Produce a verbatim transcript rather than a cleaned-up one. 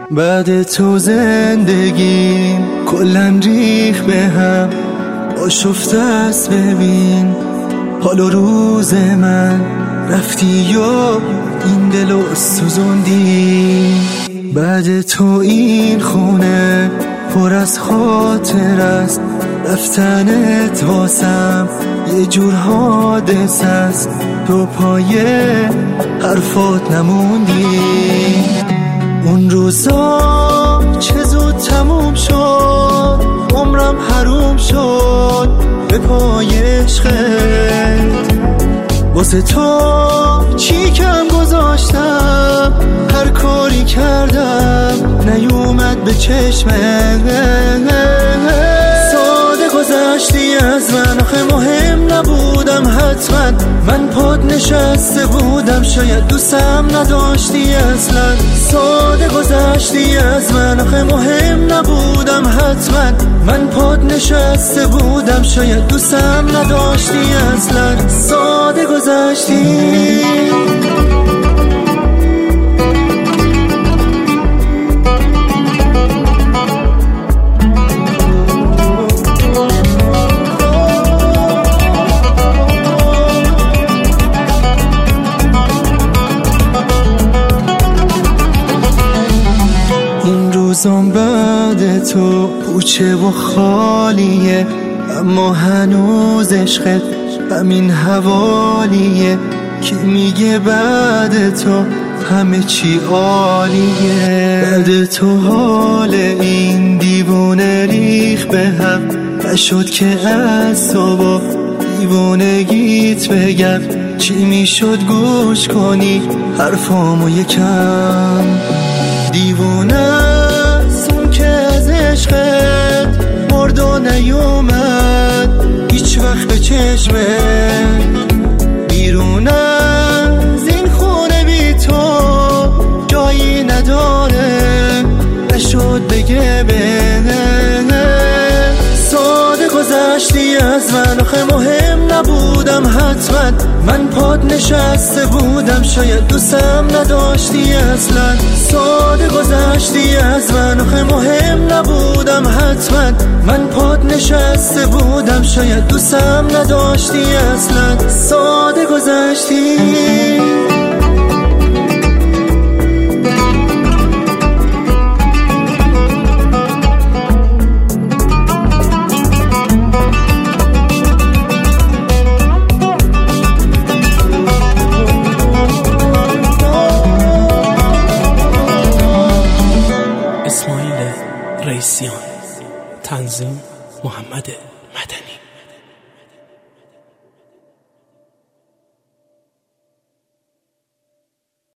بعد تو زندگیم کلن ریخ به هم، آشفته است ببین حال و روز من. رفتی و این دلو سوزوندی، بعد تو این خونه پر از خاطر است. رفتنت واسم یه جور حادث است، تو پای حرفات نموندی. اون روزا چه زود تموم شد، عمرم حروم شد به پای عشقت. واسه تو چی کم گذاشتم، هر کاری کردم نیومد به چشمت. ساده گذشتی از من، آخه مهم نبودم حتما. من پاد نشسته بودم، شاید دوستم نداشتی اصلا. ساده گذشتی از من، آخه مهم نبودم حتما. من پاد نشسته بودم، شاید دوستم نداشتی اصلا. ساده گذشتی. روزم بعد تو پوچه و خالیه، اما هنوز عشقت همین حوالیه. کی میگه بعد تو همه چی عالیه؟ بعد تو حال این دیوونه ریخ به هم، نشد که از صبح دیوونگیت بگم. چی میشد گوش کنی حرفامو یکم؟ دیوونه عشقت مرد و نیومد هیچ وقت به چشمت. بیرون از این خونه بی تو جایی نداره، نشد بگه بنه. ساده گذشتی از من، آخه مهم نبودم حتما. من پاد نشسته بودم، شاید دوستم نداشتی اصلا. ساده گذشتی از من، آخه مهم نبودم حتما. من پاد نشسته بودم، شاید دوستم نداشتی اصلا. ساده گذشتی. اسماعیل رئیسیان، تنظیم محمد مدنی.